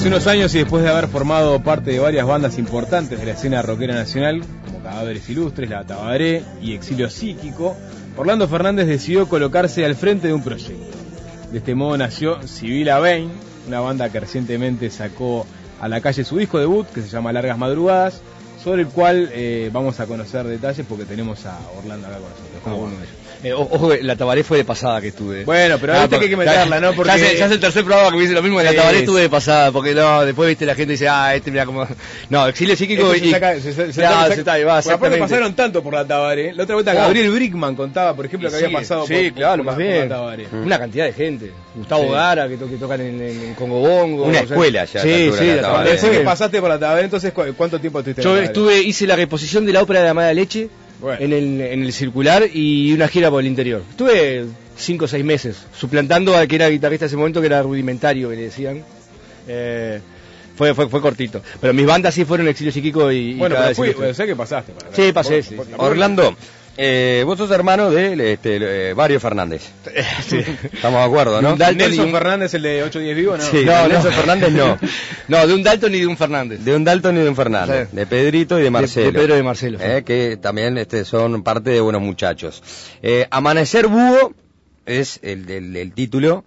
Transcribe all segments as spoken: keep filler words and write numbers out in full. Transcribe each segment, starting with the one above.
Hace unos años y después de haber formado parte de varias bandas importantes de la escena rockera nacional, como Cadáveres Ilustres, La Tabaré y Exilio Psíquico, Orlando Fernández decidió colocarse al frente de un proyecto. De este modo nació Civil Avein, una banda que recientemente sacó a la calle su disco debut, que se llama Largas Madrugadas, sobre el cual eh, vamos a conocer detalles porque tenemos a Orlando acá con nosotros. ¿Cómo bueno. Eh, ojo, la Tabaré fue de pasada que estuve. Bueno, pero ahorita ah, que hay que meterla, ¿no? Porque ya, ya es el tercer programa que me dice lo mismo. Sí, la Tabaré estuve de pasada, porque no, después viste la gente dice, ah, este mira como. No, Exilio Psíquico y. Se saca, se, se, se ya, saca, se está, va, aparte pasaron tanto por la Tabaré. La otra vuelta, oh. Gabriel Brickman contaba, por ejemplo, que sí, había pasado sí, por, sí, claro, por, más por bien. la Tabaré. Mm. Una cantidad de gente. Gustavo sí. Gara, que, to, que tocan en, en, en Congo Bongo. Una o sea, escuela ya. Sí, sí, la Tabaré. Después que pasaste por la Tabaré, entonces, ¿cuánto tiempo estuviste? Yo estuve, hice la reposición de la ópera de la Mala Leche. Bueno. En, el, en el circular y una gira por el interior. Estuve cinco o seis meses suplantando al que era guitarrista en ese momento, que era rudimentario, que le decían. Eh, fue, fue fue cortito. Pero mis bandas sí fueron Exilio Psíquico y. Bueno, y pero fui, o sea que pasaste. Para sí, pasé. Sí, sí. Orlando, eh, vos sos hermano de este, eh, Mario Fernández. Sí. Estamos de acuerdo, ¿no? Dalton Nelson un... Fernández, el de ocho diez Vivo, ¿no? Sí, no, no, Nelson Fernández no. No, de un Dalton y de un Fernández. De un Dalton y de un Fernández. Sí. De Pedrito y de Marcelo. De, de Pedro y de Marcelo. Eh, sí. Que también este, son parte de Buenos Muchachos. Eh, Amanecer Búho es el, el, el título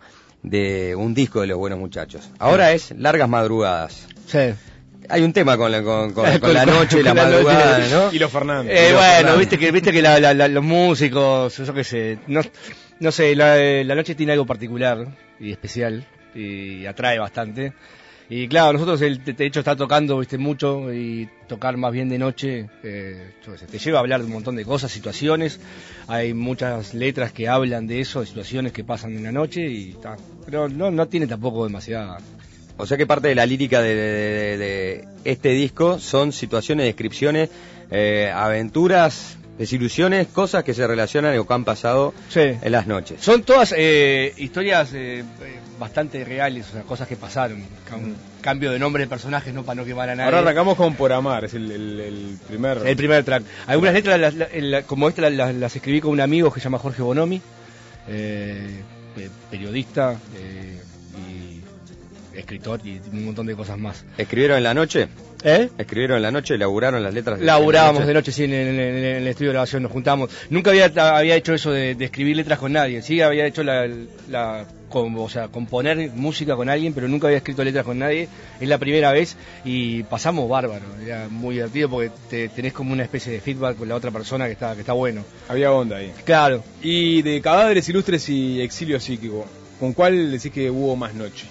de un disco de los Buenos Muchachos. Ahora sí. Es Largas Madrugadas. Sí. Hay un tema con la, con, con, con la noche y la madrugada, ¿no? Y los Fernández. Eh, y los bueno, Fernández. viste que viste que la, la, la, los músicos, eso qué sé, no, no sé, la, la noche tiene algo particular y especial y atrae bastante. Y claro, nosotros el, de hecho está tocando, viste, mucho y tocar más bien de noche, eh, yo sé, te lleva a hablar de un montón de cosas, situaciones. Hay muchas letras que hablan de eso, de situaciones que pasan en la noche y está, pero no, no tiene tampoco demasiada. O sea que parte de la lírica de, de, de este disco son situaciones, descripciones, eh, aventuras, desilusiones, cosas que se relacionan o que han pasado sí. En las noches. Son todas eh, historias eh, bastante reales, o sea, cosas que pasaron. Cam- cambio de nombre de personajes, no para no quemar a nadie. Ahora arrancamos con Por Amar, es el, el, el primer... El primer track. Algunas letras, las, las, las, como esta, las, las escribí con un amigo que se llama Jorge Bonomi, eh, periodista... Eh, escritor y un montón de cosas más. ¿Escribieron en la noche? ¿Eh? ¿Escribieron en la noche? ¿Laburaron las letras? Laburábamos de noche, sí, en, en, en, en el estudio de grabación, nos juntamos. Nunca había había hecho eso de, de escribir letras con nadie, sí, había hecho la, la con, o sea, componer música con alguien, pero nunca había escrito letras con nadie, es la primera vez y pasamos bárbaro, era muy divertido porque te, tenés como una especie de feedback con la otra persona que está, que está bueno. Había onda ahí. Claro. Y de Cadáveres Ilustres y Exilio Psíquico, ¿con cuál decís que hubo más noche?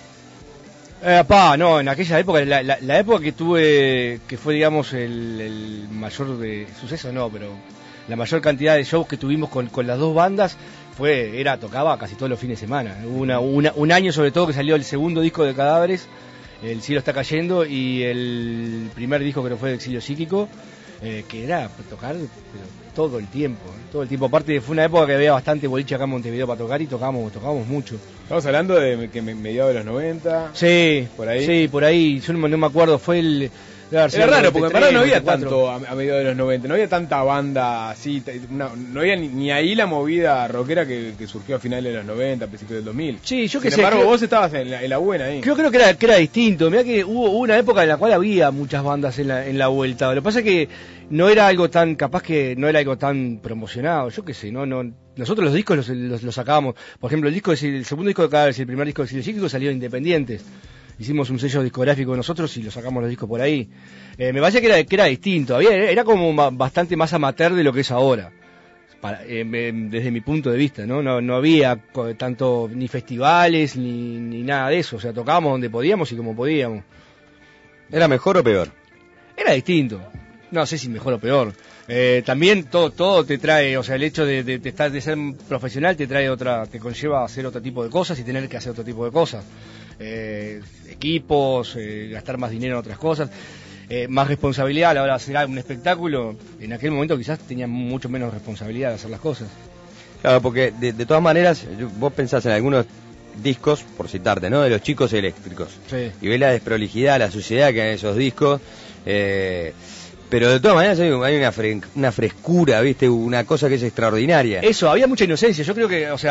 Eh, pa, no, en aquella época, la, la, la época que tuve, que fue, digamos, el, el mayor de suceso, no, pero la mayor cantidad de shows que tuvimos con, con las dos bandas fue, era, tocaba casi todos los fines de semana. Hubo una, una, un año sobre todo que salió el segundo disco de Cadáveres, El Cielo Está Cayendo, y el primer disco que no fue de Exilio Psíquico, eh, que era tocar pero todo el tiempo, ¿eh? todo el tiempo. Aparte fue una época que había bastante boliche acá en Montevideo para tocar y tocábamos, tocábamos mucho. Estamos hablando de que mediados de los noventa. Sí, por ahí. Sí, por ahí. Yo no, no me acuerdo, fue el... Era raro, porque en verdad no había tanto a, a mediados de los noventa, no había tanta banda así, no, no había ni, ni ahí la movida rockera que, que surgió a finales de los noventa, a principios del dos mil. Sí, yo que Sin sé. embargo, creo, vos estabas en la, en la buena ahí. Creo, creo que, era, que era distinto. Mirá que hubo, hubo una época en la cual había muchas bandas en la, en la vuelta. Lo que pasa es que no era algo tan, capaz que no era algo tan promocionado. Yo qué sé, no, no. Nosotros los discos los, los, los sacábamos. Por ejemplo, el disco, el segundo disco de Cadáveres y el primer disco de Exilio Psíquico salió independientes. Hicimos un sello discográfico nosotros y lo sacamos los discos por ahí. Eh, me parece que era, que era distinto, había, era como ma, bastante más amateur de lo que es ahora, para, eh, desde mi punto de vista, ¿no? No, no había tanto ni festivales ni, ni nada de eso, o sea, tocábamos donde podíamos y como podíamos. ¿Era mejor o peor? Era distinto, no sé si mejor o peor. Eh, también todo todo te trae, o sea, el hecho de, de, de, estar, de ser profesional te trae otra, te conlleva a hacer otro tipo de cosas y tener que hacer otro tipo de cosas. Eh, equipos, eh, gastar más dinero en otras cosas, eh, más responsabilidad a la hora de hacer un espectáculo. En aquel momento quizás tenía mucho menos responsabilidad de hacer las cosas. Claro, porque de, de todas maneras, vos pensás en algunos discos, por citarte, ¿no? De Los Chicos Eléctricos. Sí. Y ves la desprolijidad, la suciedad que hay en esos discos. Eh, pero de todas maneras hay, hay una, fre, una frescura, ¿viste? Una cosa que es extraordinaria. Eso, había mucha inocencia. Yo creo que, o sea,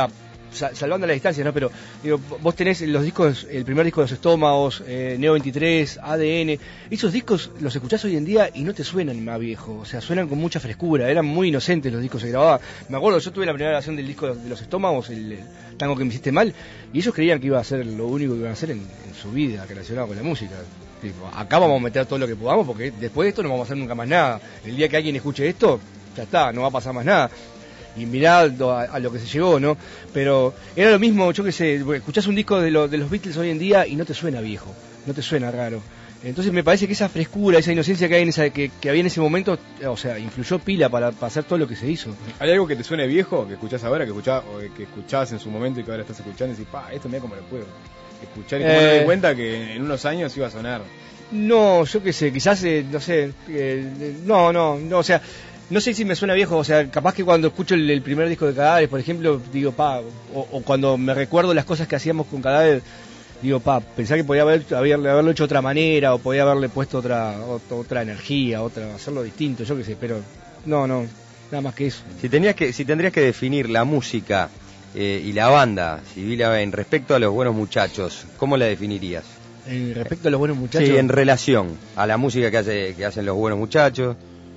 salvando la distancia, ¿no? Pero digo, vos tenés los discos, el primer disco de Los Estómagos, eh, Neo veintitrés, A D N, esos discos los escuchás hoy en día y no te suenan más viejo, o sea, suenan con mucha frescura, eran muy inocentes los discos que se grababan. Me acuerdo, yo tuve la primera grabación del disco de Los Estómagos, el, el Tango que me hiciste mal, y ellos creían que iba a ser lo único que iban a hacer en, en su vida relacionado con la música. Tipo, acá vamos a meter todo lo que podamos porque después de esto no vamos a hacer nunca más nada. El día que alguien escuche esto, ya está, no va a pasar más nada. Y mirá a, a lo que se llegó, ¿no? Pero era lo mismo, yo qué sé, escuchás un disco de, lo, de los Beatles hoy en día y no te suena viejo, no te suena raro. Entonces me parece que esa frescura, esa inocencia que, hay en esa, que, que había en ese momento, o sea, influyó pila para, para hacer todo lo que se hizo. ¿Hay algo que te suene viejo, que escuchás ahora, que escuchás, o que escuchabas en su momento y que ahora estás escuchando y decís, pa, esto mira cómo lo puedo escuchar y cómo eh... te das cuenta que en unos años iba a sonar? No, yo qué sé, quizás, eh, no sé, eh, no, no, no, o sea, no sé si me suena viejo, o sea, capaz que cuando escucho el, el primer disco de Cadáveres, por ejemplo, digo, pa, o, o cuando me recuerdo las cosas que hacíamos con Cadáveres, digo, pa, pensá que podía haber, haberle, haberlo hecho de otra manera, o podía haberle puesto otra, otra, otra energía, otra, hacerlo distinto, yo qué sé, pero no, no, nada más que eso. Si tenías que, si tendrías que definir la música eh, y la banda, Sibila Ben, respecto a Los Buenos Muchachos, ¿cómo la definirías? Eh, respecto a Los Buenos Muchachos. Sí, en relación a la música que hace que hacen Los Buenos Muchachos.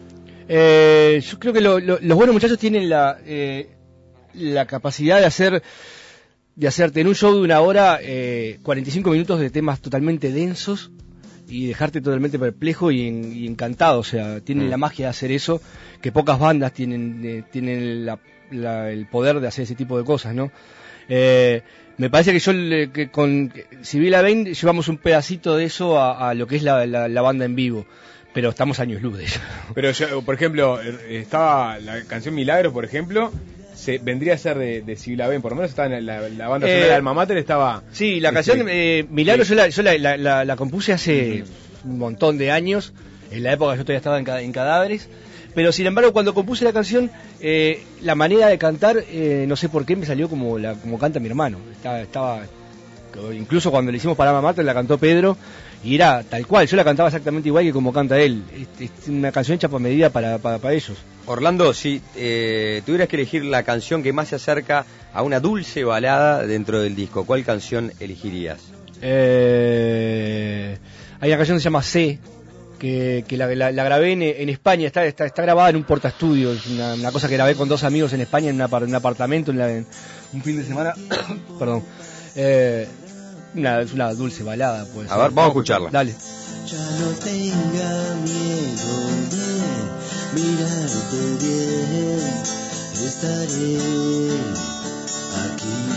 Eh, yo creo que lo, lo, Los Buenos Muchachos tienen la eh, la capacidad de hacer de hacerte en un show de una hora eh, cuarenta y cinco minutos de temas totalmente densos y dejarte totalmente perplejo y, en, y encantado. O sea, tienen mm. la magia de hacer eso, que pocas bandas tienen eh, tienen la, la, el poder de hacer ese tipo de cosas, ¿no? Eh, me parece que yo que con Sibila Ben llevamos un pedacito de eso a, a lo que es la, la, la banda en vivo, pero estamos años luz de eso. Pero yo, por ejemplo, estaba la canción Milagros, por ejemplo, se vendría a ser de, de Sibila Ben, por lo menos estaba en la, la banda sonora eh, de Alma Mater, estaba... Sí, la canción eh, Milagros sí. yo, la, yo la, la, la, la compuse hace uh-huh. un montón de años, en la época que yo todavía estaba en, en Cadáveres. Pero sin embargo, cuando compuse la canción, eh, la manera de cantar, eh, no sé por qué me salió como la como canta mi hermano. Estaba, estaba incluso cuando le hicimos para Alma Mater la cantó Pedro y era tal cual. Yo la cantaba exactamente igual que como canta él. Es, es una canción hecha por medida para, para, para ellos. Orlando, si eh, tuvieras que elegir la canción que más se acerca a una dulce balada dentro del disco, ¿cuál canción elegirías? Eh, hay una canción que se llama C. Que, que la, la, la grabé en, en España, está, está, está grabada en un portaestudio, es una, una cosa que grabé con dos amigos en España en, una, en un apartamento en, la, en un fin de semana. Perdón. Eh, una, es una dulce balada, pues. A ver, vamos a escucharla. Dale. Ya no tenga miedo de mirarte bien, estaré aquí.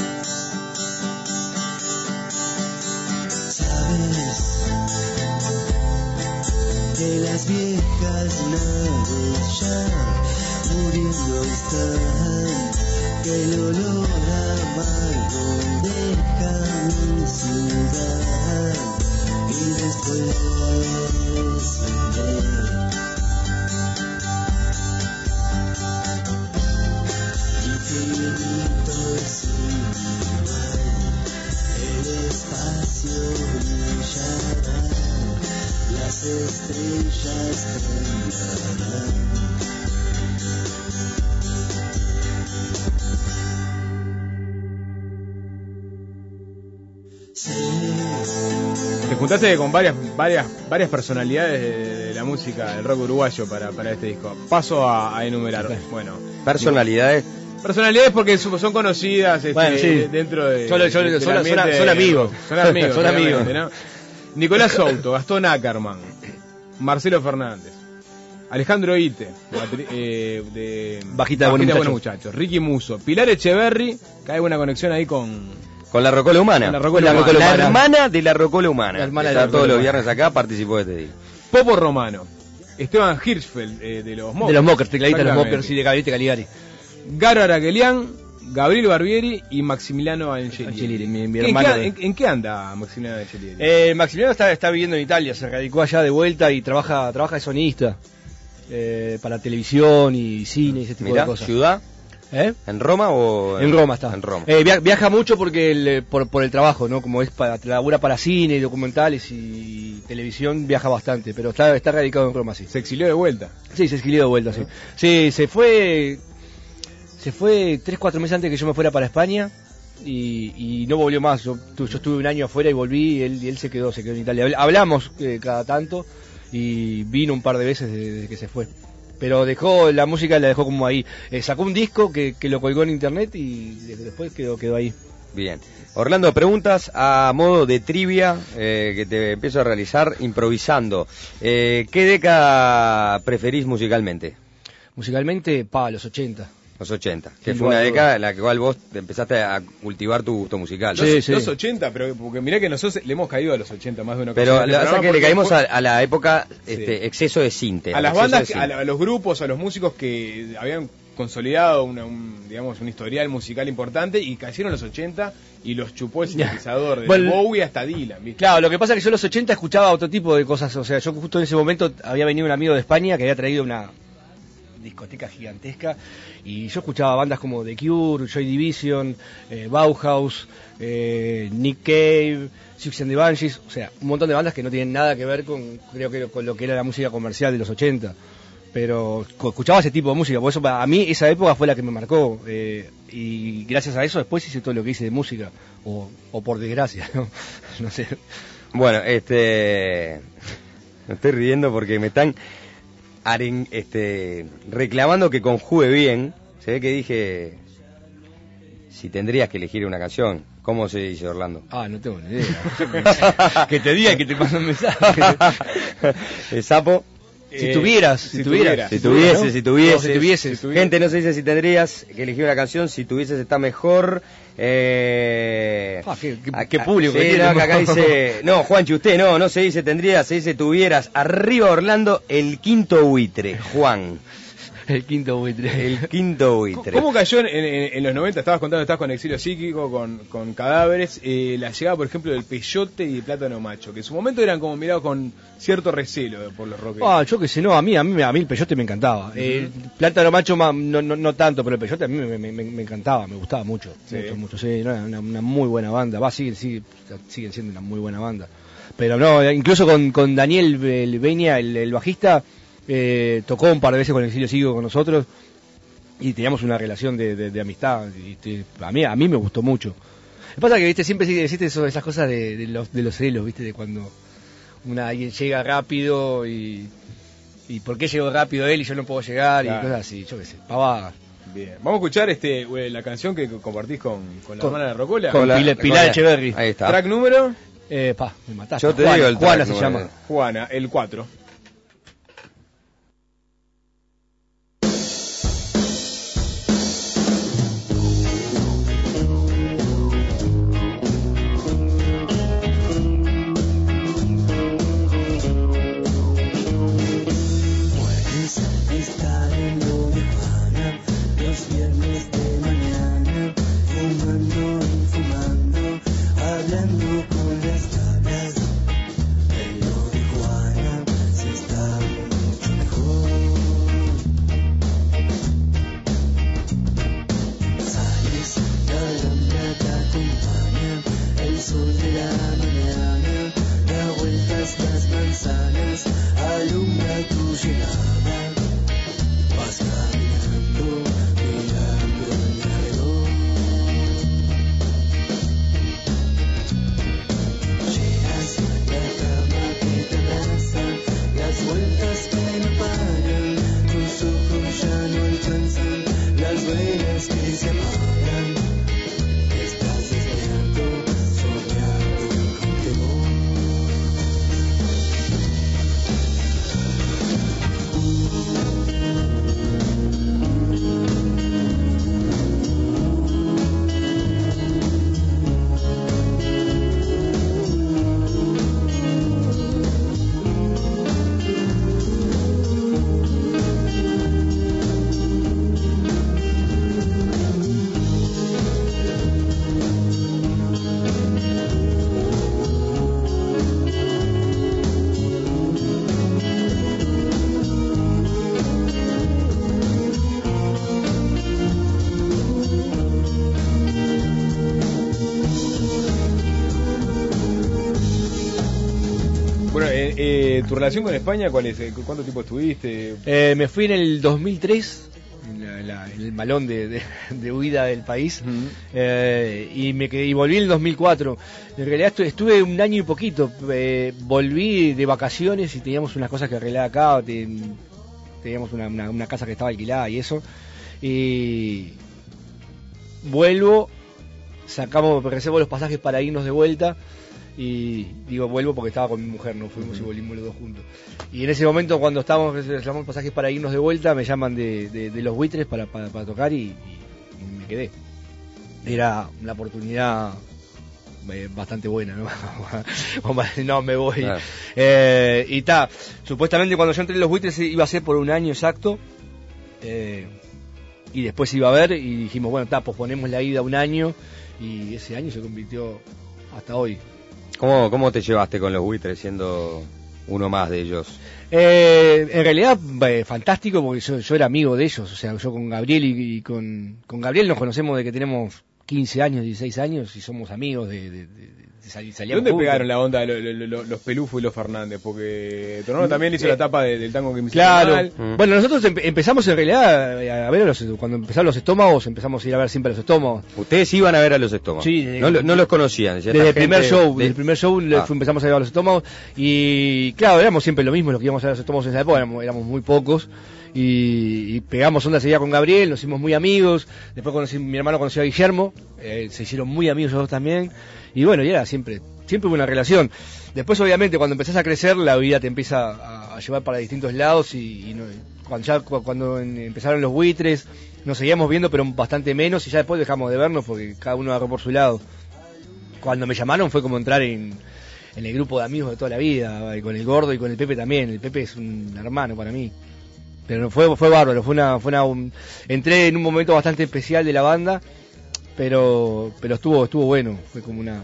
¿Sabes? Que las viejas naves ya muriendo están, que el olor amargo deja mi ciudad y después vendré. Infinito sin igual, el espacio brillará, las estrellas temblarán. Te juntaste con varias varias varias personalidades de, de la música del rock uruguayo para, para este disco. Paso a, a enumerar. Bueno, personalidades. Personalidades porque son conocidas este, bueno, sí. dentro de, solo, yo, de, de solo, son, son amigos. Son amigos. Son amigos. ¿no? Nicolás Souto, Gastón Ackerman, Marcelo Fernández, Alejandro Ite, eh, de Bajita de Buenos Muchachos. Muchachos, Ricky Musso, Pilar Echeverry, que hay buena conexión ahí con... Con la Rocola Humana. Con la, Rocola la, Humana. la hermana de la Rocola Humana. La hermana Está de la todos Rocola los viernes acá, participó de este día. Popo Romano, Esteban Hirschfeld, eh, de los Mockers. De los Mockers, tecladista de los Mockers y de Gabriel Caligari. Garo Araquelian, Gabriel Barbieri y Maximiliano Angelieri. Angelieri mi, mi hermano. ¿En, de... en, ¿En qué anda Maximiliano Angelieri? Eh, Maximiliano está, está viviendo en Italia, se radicó allá de vuelta y trabaja trabaja de sonidista eh, para televisión y cine y ese tipo Mirá, de cosas. ¿Ciudad? ¿Eh? ¿En Roma o...? En, en Roma está. En Roma. Eh, via, viaja mucho porque el, por, por el trabajo, ¿no? Como es para labura para cine, documentales y televisión, viaja bastante, pero está, está radicado en Roma, sí. ¿Se exilió de vuelta? Sí, se exilió de vuelta, sí. Sí, se fue... se fue tres, cuatro meses antes que yo me fuera para España y, y no volvió más. Yo, yo estuve un año afuera y volví y él, y él se quedó, se quedó en Italia. Hablamos eh, cada tanto y vino un par de veces desde, desde que se fue. Pero dejó, la música la dejó como ahí. Eh, sacó un disco que, que lo colgó en internet y después quedó, quedó ahí. Bien. Orlando, preguntas a modo de trivia eh, que te empiezo a realizar improvisando. Eh, ¿Qué década preferís musicalmente? Musicalmente, pa, los ochenta. Los ochenta, que Sin fue una duda. década en la cual vos empezaste a cultivar tu gusto musical. Sí, Los, sí. los ochenta, pero porque mirá que nosotros le hemos caído a los ochenta más de una Pero ocasión en el la verdad programa que le porque caímos fue- a, a la época este, Sí. exceso de cinte. a al las exceso bandas, de cinte. a, la- a los grupos, a los músicos que habían consolidado una, un, digamos, un historial musical importante y cayeron los ochenta y los chupó el sintetizador, de Bueno, Bowie hasta Dylan, ¿viste? Claro, lo que pasa es que yo en los ochenta escuchaba otro tipo de cosas. O sea, yo justo en ese momento había venido un amigo de España que había traído una discoteca gigantesca y yo escuchaba bandas como The Cure, Joy Division, eh, Bauhaus, eh, Nick Cave, Six and the Banshees, o sea, un montón de bandas que no tienen nada que ver con, creo que con lo que era la música comercial de los ochenta. Pero co- escuchaba ese tipo de música, por eso a mí esa época fue la que me marcó eh, y gracias a eso después hice todo lo que hice de música, o, o por desgracia, ¿no? No sé. Bueno, este... me estoy riendo porque me están aren- este, reclamando que conjugue bien. Se ve que dije, si tendrías que elegir una canción, ¿cómo se dice, Orlando? Ah, no tengo ni idea. Que te diga y que te mande un mensaje. El sapo. Si Eh, tuvieras, si si tuvieras. Si tuviese, ¿no? si tuviese. No, si tuvieses. Gente, no se dice si tendrías que elegir una canción, si tuvieses está mejor. Eh... Ah, qué, qué- Acá- qué público sí, que no, tiene. que acá dice, no, Juanchi, usted no, no se dice tendrías, se dice tuvieras. Arriba Orlando, el quinto buitre, Juan. El quinto buitre. El quinto buitre. ¿Cómo cayó en, en- en los noventa? Estabas contando, estabas con Exilio Psíquico, con, con Cadáveres, eh, la llegada, por ejemplo, del Peyote y Plátano Macho, que en su momento eran como mirados con cierto recelo por los rockeros. Ah, yo qué sé, no, a mí, a mí, a mí el peyote me encantaba. Eh, Plátano Macho ma- no, no, no tanto, pero el peyote a mí me, me, me- me encantaba, me gustaba mucho. Sí. Mucho, mucho, sí, no, era una, una muy buena banda. Va, siguen, siguen, siguen siendo una muy buena banda. Pero no, incluso con, con Daniel el Beña, el, el bajista, eh, tocó un par de veces con Exilio Psíquico con nosotros y teníamos una relación de, de, de amistad. Y, este, a mí a mí me gustó mucho. Lo que pasa es que, viste, siempre existe eso, esas cosas de, de los de los celos, viste, de cuando una alguien llega rápido y y por qué llegó rápido él y yo no puedo llegar Claro. y cosas así, yo qué sé, pavadas. Bien. Vamos a escuchar este eh, la canción que compartís con, con la Con- hermana de Rocola. con la- Pilar, con Pilar la- Echeverry. Ahí está. Track número, Eh, pa, me mataste. Yo te Juana, digo el Juana track se número. llama. Juana, el cuatro. Puedes estar en lo de Juana los viernes de mañana, fumando y fumando, hablando con las tablas. En lo de Juana se está mucho mejor. Sales, la alhambra te acompaña, el sol de la mañana da vueltas las manzanas, alumbra tu llegada. Vas caminando, mirando alrededor. Llegas la cama que te abraza, las vueltas que no paran, tus ojos ya no alcanzan, las velas que se apagan. Estás despierto, soñando con temor. Bueno, eh, eh, ¿tu relación con España cuál es? Eh, ¿Cuánto tiempo estuviste? Eh, me fui en el dos mil tres en, la, en, la, en el malón de, de, de huida del país, Uh-huh. eh, y me quedé, y volví en el dos mil cuatro. En realidad estu- estuve un año y poquito, eh, volví de vacaciones y teníamos unas cosas que arreglar acá, te, teníamos una, una, una casa que estaba alquilada y eso, y vuelvo, sacamos, reservo los pasajes para irnos de vuelta. Y digo, vuelvo porque estaba con mi mujer, nos fuimos y volvimos los dos juntos. Y en ese momento, cuando estábamos reservando pasajes para irnos de vuelta, me llaman de, de, de los buitres para, para, para tocar y, y, y me quedé. Era una oportunidad eh, bastante buena, ¿no? No, me voy. Claro. Eh, y ta, supuestamente cuando yo entré en los buitres iba a ser por un año exacto. Eh, y después iba a ver y dijimos, bueno, ta, posponemos la ida un año. Y ese año se convirtió hasta hoy. ¿Cómo, ¿Cómo te llevaste con los buitres siendo uno más de ellos? Eh, en realidad, eh, fantástico, porque yo, yo era amigo de ellos. O sea, yo con Gabriel y, y con, con Gabriel nos conocemos de que tenemos quince años, dieciséis años y somos amigos de, de, de, de salir. ¿Dónde juntos? Pegaron la onda lo, lo, lo, los Pelufo y los Fernández? Porque tu hermano también hizo eh, la tapa de, del tango que me hizo. Claro. Mm. Bueno, nosotros empe- empezamos en realidad a ver los, cuando empezaron los estómagos, empezamos a ir a ver siempre los estómagos. Ustedes iban a ver a los estómagos. Sí. Desde, no, no los conocían. Desde el primer show, de... desde el primer show ah. empezamos a ver a los estómagos y claro, éramos siempre lo mismo, los que íbamos a ver a los estómagos en esa época, éramos, éramos muy pocos. Y, y pegamos onda seguida con Gabriel, nos hicimos muy amigos. Después conocí, mi hermano conoció a Guillermo, eh, se hicieron muy amigos los dos también. Y bueno, y era siempre, siempre hubo una relación. Después, obviamente, cuando empezás a crecer, la vida te empieza a, a llevar para distintos lados. Y, y no, cuando ya cuando empezaron los buitres, nos seguíamos viendo, pero bastante menos. Y ya después dejamos de vernos porque cada uno agarró por su lado. Cuando me llamaron fue como entrar en, en el grupo de amigos de toda la vida, y con el Gordo y con el Pepe también. El Pepe es un hermano para mí. Pero fue fue bárbaro, fue una fue una un, entré en un momento bastante especial de la banda, pero pero estuvo estuvo bueno, fue como una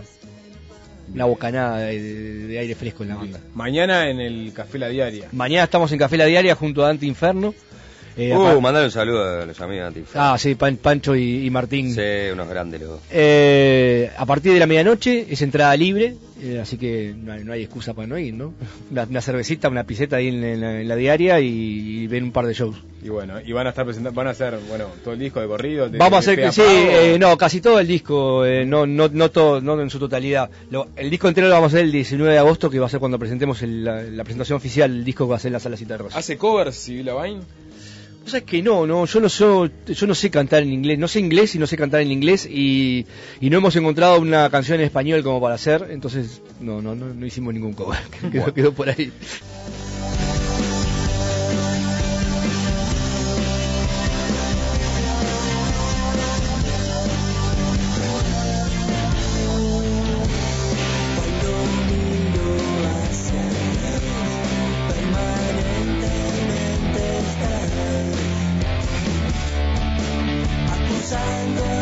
una bocanada de, de, de aire fresco en la banda. Mañana en el Café La Diaria. Mañana estamos en Café La Diaria junto a Dante Inferno. Eh, uh, mandale un saludo a los amigos de Dante Inferno. Ah, sí, Pan, Pancho y, y Martín. Sí, unos grandes los dos. Eh, a partir de la medianoche es entrada libre, eh, así que no hay, no hay excusa para no ir, ¿no? Una, una cervecita, una piseta ahí en, en, la, en la diaria y, y ven un par de shows. Y bueno, y van a estar presentando, van a hacer, bueno, todo el disco de corrido. De, Vamos a hacer, de sí, eh, no, casi todo el disco, eh, no, no, no todo, no en su totalidad. Lo, el disco entero lo vamos a hacer el diecinueve de agosto, que va a ser cuando presentemos el, la, la presentación oficial. El disco va a ser en la Sala Cita de Rosa. ¿Hace covers Civil Lavain? O sea, es que no, no, yo no soy, yo no sé cantar en inglés, no sé inglés y no sé cantar en inglés y, y no hemos encontrado una canción en español como para hacer, entonces no, no, no, no hicimos ningún cover, quedó, quedó por ahí. Acusando